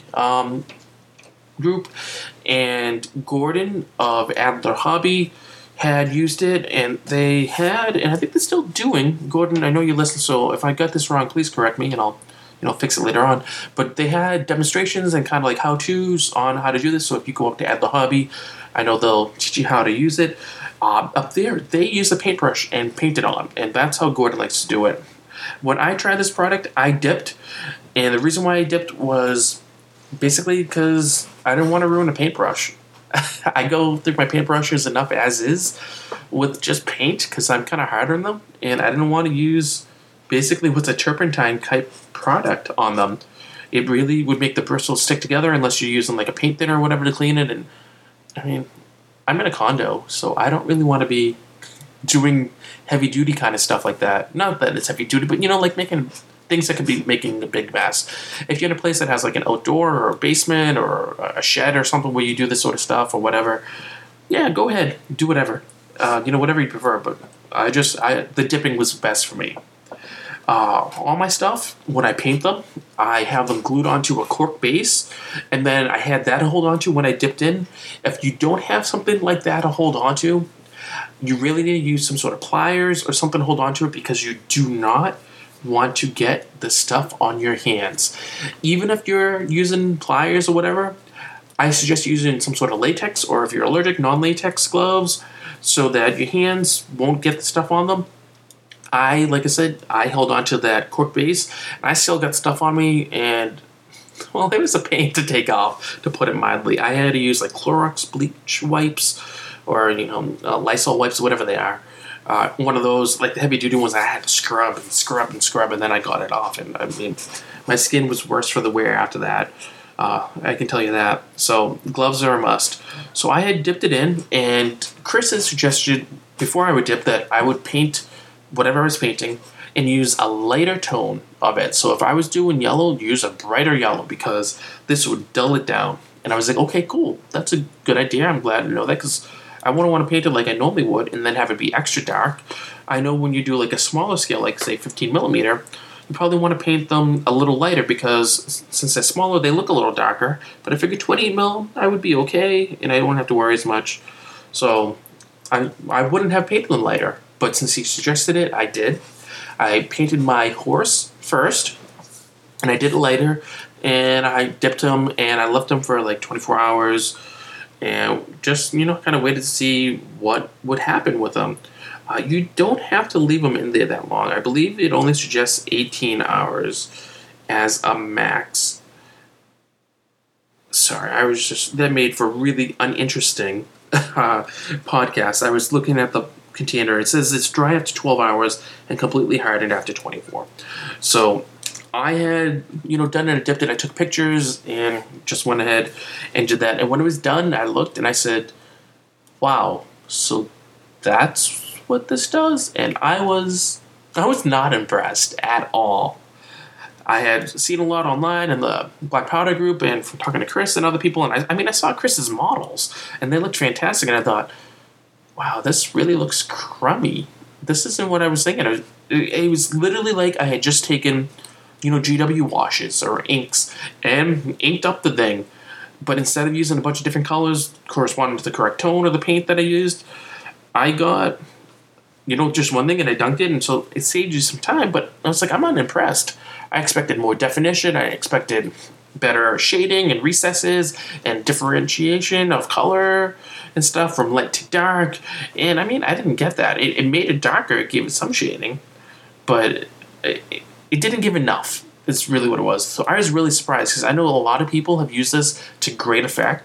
group, and Gordon of Adler Hobby had used it, and they had, and I think they're still doing, Gordon, I know you listen, so if I got this wrong, please correct me, and I'll fix it later on. But they had demonstrations and kind of like how-tos on how to do this, so if you go up to Adler Hobby, I know they'll teach you how to use it. Up there, they use a paintbrush and paint it on, and that's how Gordon likes to do it. When I tried this product, I dipped, and the reason why I dipped was basically because I didn't want to ruin a paintbrush. I go through my paintbrushes enough as is with just paint because I'm kind of hard on them, and I didn't want to use basically what's a turpentine type product on them. It really would make the bristles stick together unless you're using like a paint thinner or whatever to clean it. And I mean, I'm in a condo, so I don't really want to be doing heavy duty kind of stuff like that. Not that it's heavy duty, but like making things that could be making a big mess. If you're in a place that has like an outdoor or a basement or a shed or something where you do this sort of stuff or whatever, yeah, go ahead, do whatever. Whatever you prefer. But the dipping was best for me. All my stuff, when I paint them, I have them glued onto a cork base, and then I had that to hold onto when I dipped in. If you don't have something like that to hold onto, you really need to use some sort of pliers or something to hold onto it because you do not want to get the stuff on your hands. Even if you're using pliers or whatever, I suggest using some sort of latex, or if you're allergic, non-latex gloves, so that your hands won't get the stuff on them. Like I said, I held onto that cork base, and I still got stuff on me, and, well, it was a pain to take off, to put it mildly. I had to use, like, Clorox bleach wipes, or, Lysol wipes, whatever they are. One of those, like the heavy-duty ones, I had to scrub and scrub and scrub, and then I got it off, and, I mean, my skin was worse for the wear after that. I can tell you that. So, gloves are a must. So, I had dipped it in, and Chris had suggested, before I would dip, that I would paint whatever I was painting and use a lighter tone of it. So if I was doing yellow, use a brighter yellow because this would dull it down. And I was like, okay, cool. That's a good idea. I'm glad to know that because I wouldn't want to paint it like I normally would and then have it be extra dark. I know when you do like a smaller scale, like say 15mm, you probably want to paint them a little lighter because since they're smaller, they look a little darker. But I figured 28mm, I would be okay and I don't have to worry as much. So I wouldn't have painted them lighter. But since he suggested it, I did. I painted my horse first, and I did it lighter, and I dipped him, and I left him for like 24 hours, and just, kind of waited to see what would happen with them. You don't have to leave them in there that long. I believe it only suggests 18 hours as a max. Sorry, that made for a really uninteresting podcast. I was looking at the container. It says it's dry after 12 hours and completely hardened after 24. So I had, done it and dipped it. I took pictures and just went ahead and did that. And when it was done, I looked and I said, wow, so that's what this does? And I was not impressed at all. I had seen a lot online in the Black Powder group and from talking to Chris and other people. And I saw Chris's models and they looked fantastic. And I thought, wow, this really looks crummy. This isn't what I was thinking. It was literally like I had just taken, GW washes or inks and inked up the thing. But instead of using a bunch of different colors corresponding to the correct tone of the paint that I used, I got, just one thing and I dunked it. And so it saved you some time. But I was like, I'm not impressed. I expected more definition. I expected better shading and recesses and differentiation of color and stuff from light to dark. And I didn't get that. It made it darker. It gave it some shading. But it didn't give enough. It's really what it was. So I was really surprised because I know a lot of people have used this to great effect.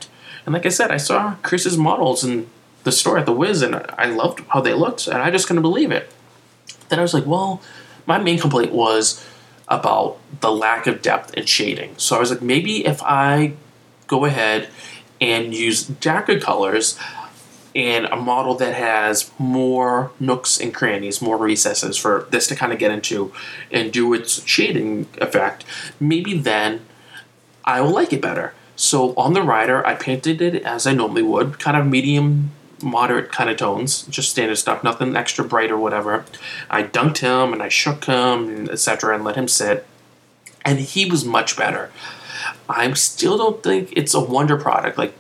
And like I said, I saw Chris's models in the store at the Wiz, and I loved how they looked, and I just couldn't believe it. Then I was like, well, my main complaint was about the lack of depth and shading. So I was like, maybe if I go ahead and use darker colors and a model that has more nooks and crannies, more recesses for this to kind of get into and do its shading effect, maybe then I will like it better. So on the rider, I painted it as I normally would, kind of medium, moderate kind of tones, just standard stuff, nothing extra bright or whatever. I dunked him and I shook him, and etc., and let him sit, and he was much better. I still don't think it's a wonder product like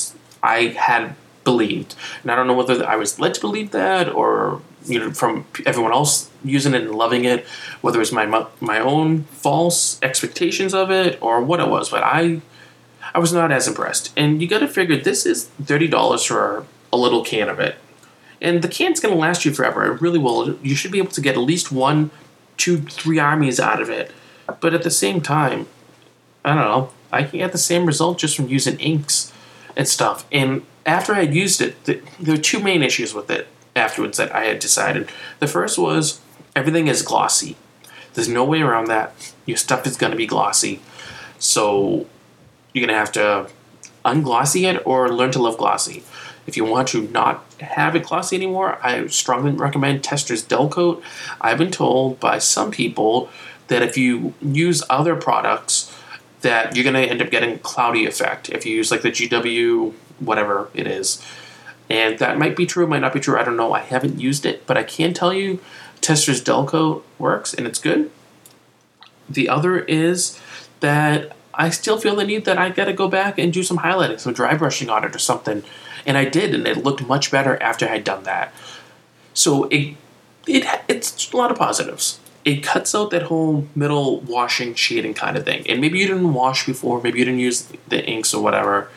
I had believed, and I don't know whether I was led to believe that or from everyone else using it and loving it, whether it was my own false expectations of it or what it was, but I was not as impressed. And you got to figure this is $30 for a little can of it, and the can's going to last you forever. It really will. You should be able to get at least 1, 2, 3 armies out of it, but at the same time, I don't know, I can get the same result just from using inks and stuff. And after I had used it, there were 2 main issues with it afterwards that I had decided. The first was everything is glossy. There's no way around that. Your stuff is going to be glossy. So you're going to have to unglossy it or learn to love glossy. If you want to not have it glossy anymore, I strongly recommend Tester's Dull Coat. I've been told by some people that if you use other products that you're going to end up getting a cloudy effect if you use like the GW whatever it is. And that might be true, might not be true, I don't know. I haven't used it, but I can tell you Tester's Dull Coat works and it's good. The other is that I still feel the need that I got to go back and do some highlighting, some dry brushing on it or something. And I did, and it looked much better after I had done that. So it's a lot of positives. It cuts out that whole middle washing, shading kind of thing. And maybe you didn't wash before, maybe you didn't use the inks or whatever.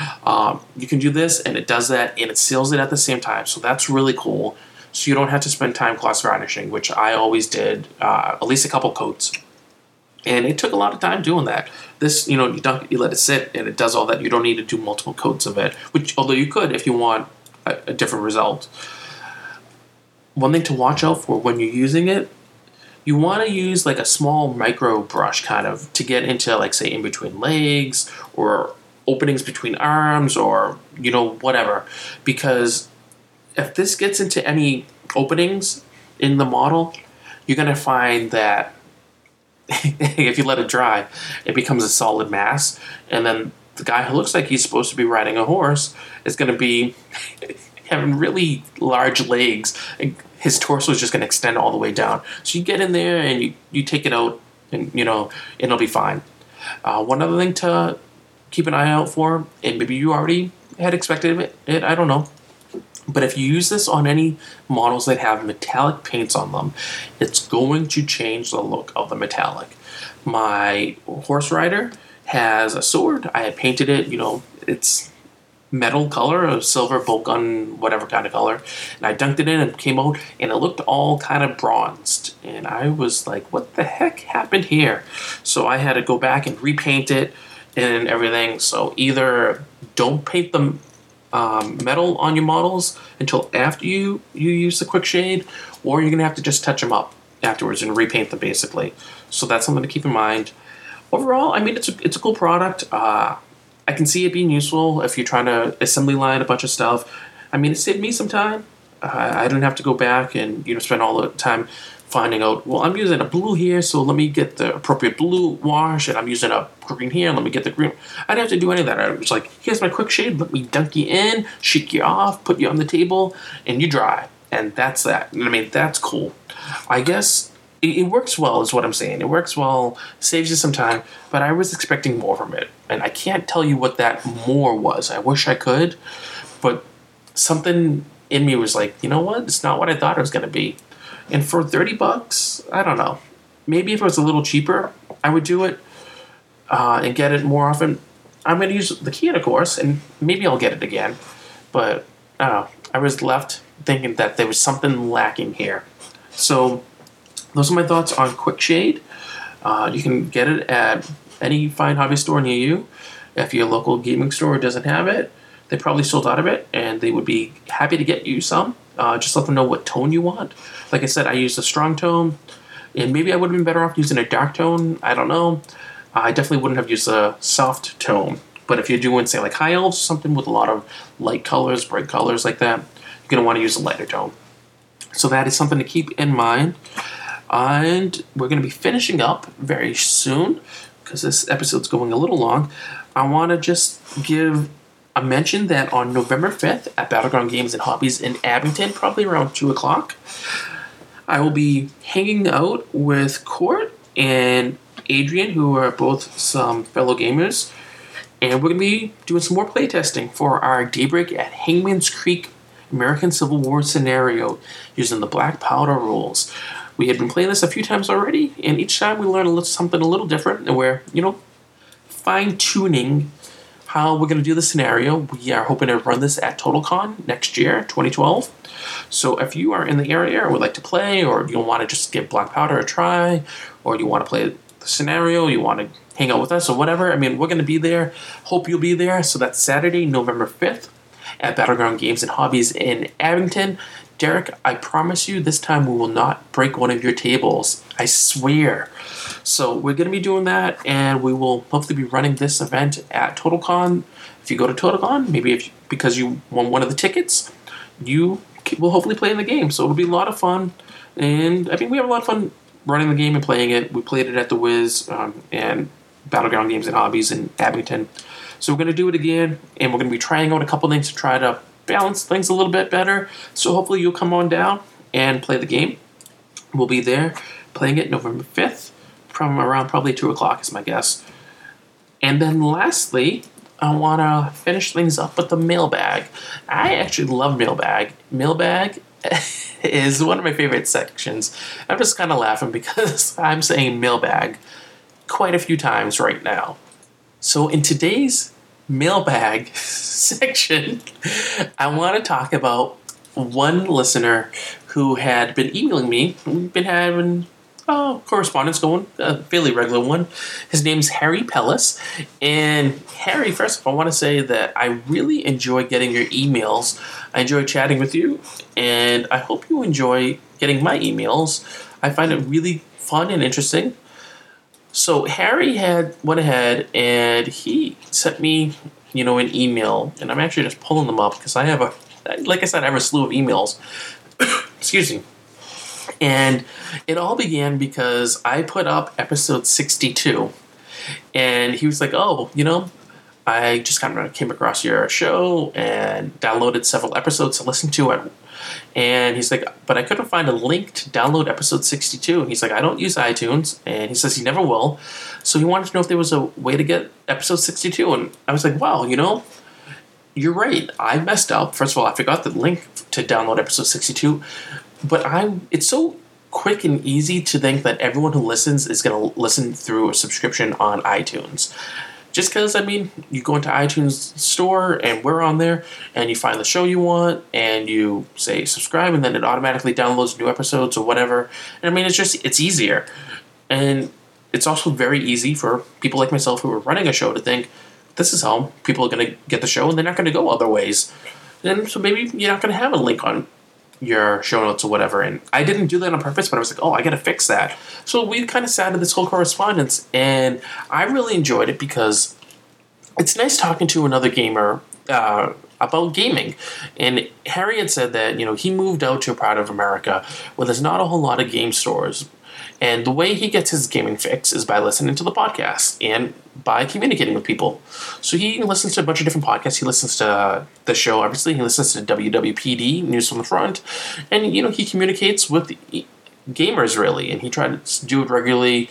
You can do this, and it does that, and it seals it at the same time. So that's really cool. So you don't have to spend time gloss varnishing, which I always did, at least a couple coats. And it took a lot of time doing that. This, you let it sit, and it does all that. You don't need to do multiple coats of it, which, although you could if you want a different result. One thing to watch out for when you're using it, you want to use like a small micro brush kind of to get into, like, say, in between legs or openings between arms or, whatever. Because if this gets into any openings in the model, you're going to find that if you let it dry, it becomes a solid mass. And then the guy who looks like he's supposed to be riding a horse is going to be having really large legs. His torso is just going to extend all the way down. So you get in there and you take it out, and it'll be fine. One other thing to keep an eye out for, and maybe you already had expected it, I don't know, but if you use this on any models that have metallic paints on them, it's going to change the look of the metallic. My horse rider has a sword. I had painted it, it's metal color, a silver bolt gun, whatever kind of color. And I dunked it in and came out, and it looked all kind of bronzed. And I was like, what the heck happened here? So I had to go back and repaint it and everything. So either don't paint the metal on your models until after you use the quick shade, or you're going to have to just touch them up afterwards and repaint them, basically. So that's something to keep in mind. Overall, I mean, it's a cool product. I can see it being useful if you're trying to assembly line a bunch of stuff. I mean, it saved me some time. I didn't have to go back and spend all the time finding out, well, I'm using a blue here, so let me get the appropriate blue wash, and I'm using a green here, let me get the green. I didn't have to do any of that. I was like, here's my quick shade, let me dunk you in, shake you off, put you on the table, and you dry. And that's that. I mean, that's cool. I guess it works well is what I'm saying. It works well, saves you some time, but I was expecting more from it. And I can't tell you what that more was. I wish I could, but something in me was like, you know what? It's not what I thought it was going to be. And for $30, I don't know. Maybe if it was a little cheaper, I would do it and get it more often. I'm going to use the can, of course, and maybe I'll get it again. But I was left thinking that there was something lacking here. So those are my thoughts on Quick Shade. You can get it at any fine hobby store near you. If your local gaming store doesn't have it, they probably sold out of it, and they would be happy to get you some. Just let them know what tone you want. Like I said, I used a strong tone, and maybe I would have been better off using a dark tone. I don't know. I definitely wouldn't have used a soft tone. But if you're doing, say, like high elves, something with a lot of light colors, bright colors like that, you're going to want to use a lighter tone. So that is something to keep in mind. And we're going to be finishing up very soon, because this episode's going a little long. I want to just give a mention that on November 5th at Battleground Games and Hobbies in Abington, probably around 2 o'clock, I will be hanging out with Court and Adrian, who are both some fellow gamers, and we're going to be doing some more playtesting for our Daybreak at Hangman's Creek American Civil War scenario using the Black Powder rules. We had been playing this a few times already, and each time we learn something a little different, and we're, fine-tuning how we're going to do the scenario. We are hoping to run this at TotalCon next year, 2012. So if you are in the area or would like to play, or you want to just give Black Powder a try, or you want to play the scenario, you want to hang out with us or whatever, we're going to be there. Hope you'll be there. So that's Saturday, November 5th at Battleground Games and Hobbies in Abington. Derek, I promise you this time we will not break one of your tables. I swear. So we're going to be doing that, and we will hopefully be running this event at TotalCon. If you go to TotalCon, maybe because you won one of the tickets, you will hopefully play in the game. So it'll be a lot of fun. And we have a lot of fun running the game and playing it. We played it at the Wiz and Battleground Games and Hobbies in Abington. So we're going to do it again, and we're going to be trying out a couple things to try to balance things a little bit better. So hopefully you'll come on down and play the game. We'll be there playing it November 5th from around probably 2 o'clock is my guess. And then lastly, I want to finish things up with the mailbag. I actually love mailbag. Mailbag is one of my favorite sections. I'm just kind of laughing because I'm saying mailbag quite a few times right now. So in today's mailbag section, I want to talk about one listener who had been emailing me. We've been having correspondence going, a fairly regular one. His name's Harry Pellis. And Harry, first of all, I want to say that I really enjoy getting your emails. I enjoy chatting with you, and I hope you enjoy getting my emails. I find it really fun and interesting. So Harry went ahead and he sent me, an email, and I'm actually just pulling them up because I have a slew of emails. Excuse me. And it all began because I put up episode 62, and he was like, I just kind of came across your show and downloaded several episodes to listen to it. And he's like, but I couldn't find a link to download episode 62. And he's like, I don't use iTunes. And he says he never will. So he wanted to know if there was a way to get episode 62. And I was like, wow, you're right. I messed up. First of all, I forgot the link to download episode 62. But it's so quick and easy to think that everyone who listens is going to listen through a subscription on iTunes. Just because, you go into iTunes store and we're on there and you find the show you want and you say subscribe and then it automatically downloads new episodes or whatever. And it's easier. And it's also very easy for people like myself who are running a show to think this is how people are going to get the show and they're not going to go other ways. And so maybe you're not going to have a link on your show notes or whatever. And I didn't do that on purpose, but I was like, I got to fix that. So we kind of started this whole correspondence, and I really enjoyed it because it's nice talking to another gamer about gaming. And Harry had said that, he moved out to a part of America where there's not a whole lot of game stores. And the way he gets his gaming fix is by listening to the podcast and by communicating with people. So he listens to a bunch of different podcasts. He listens to the show, obviously. He listens to WWPD, News from the Front. And, he communicates with gamers, really. And he tries to do it regularly.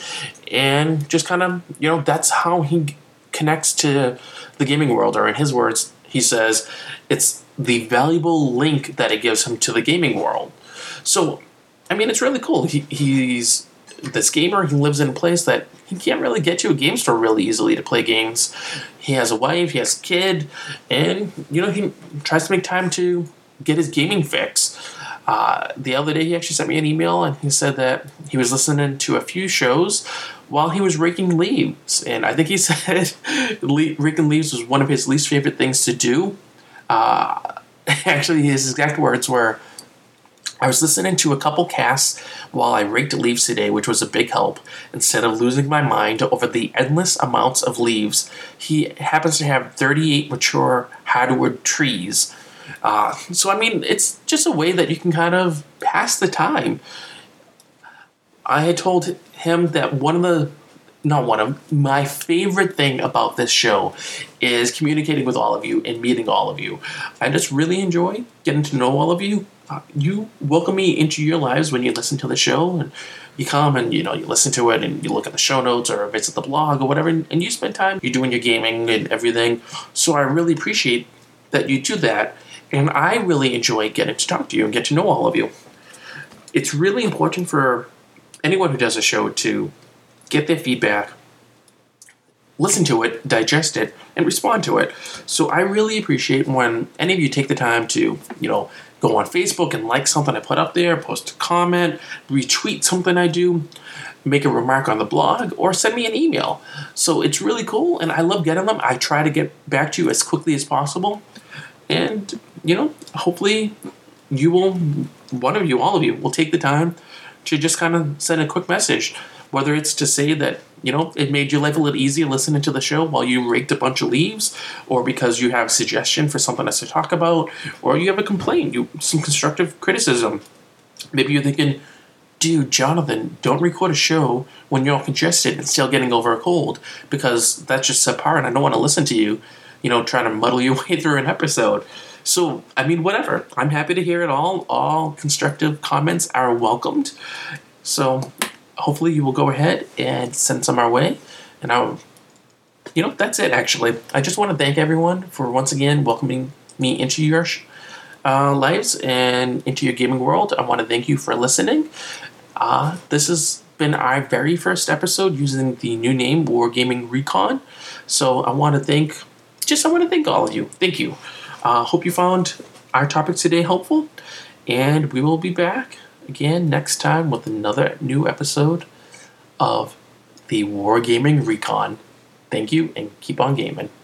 And just kind of, that's how he connects to the gaming world. Or in his words, he says it's the valuable link that it gives him to the gaming world. So, it's really cool. He's this gamer. He lives in a place that he can't really get to a game store really easily to play games. He has a wife, he has a kid, and, he tries to make time to get his gaming fix. The other day, he actually sent me an email, and he said that he was listening to a few shows while he was raking leaves. And I think he said raking leaves was one of his least favorite things to do. Actually, his exact words were, I was listening to a couple casts while I raked leaves today, which was a big help. Instead of losing my mind over the endless amounts of leaves, he happens to have 38 mature hardwood trees. So, I mean, it's just a way that you can kind of pass the time. I had told him that my favorite thing about this show is communicating with all of you and meeting all of you. I just really enjoy getting to know all of you. You welcome me into your lives when you listen to the show, and you come and you listen to it and you look at the show notes or visit the blog or whatever, and you spend time you're doing your gaming and everything. So I really appreciate that you do that, and I really enjoy getting to talk to you and get to know all of you. It's really important for anyone who does a show to get their feedback, listen to it, digest it, and respond to it. So I really appreciate when any of you take the time to, go on Facebook and like something I put up there, post a comment, retweet something I do, make a remark on the blog, or send me an email. So it's really cool, and I love getting them. I try to get back to you as quickly as possible. And, hopefully one of you, all of you, will take the time to just kind of send a quick message. Whether it's to say that, it made your life a little easier listening to the show while you raked a bunch of leaves, or because you have a suggestion for something else to talk about, or you have a complaint, some constructive criticism. Maybe you're thinking, dude, Jonathan, don't record a show when you're all congested and still getting over a cold, because that's just subpar and I don't want to listen to you, trying to muddle your way through an episode. So, I mean, whatever. I'm happy to hear it all. All constructive comments are welcomed. So, hopefully you will go ahead and send some our way. And that's it, actually. I just want to thank everyone for once again welcoming me into your lives and into your gaming world. I want to thank you for listening. This has been our very first episode using the new name, Wargaming Recon. So I want to thank all of you. Thank you. Hope you found our topic today helpful. And we will be back again next time with another new episode of the Wargaming Recon. Thank you, and keep on gaming.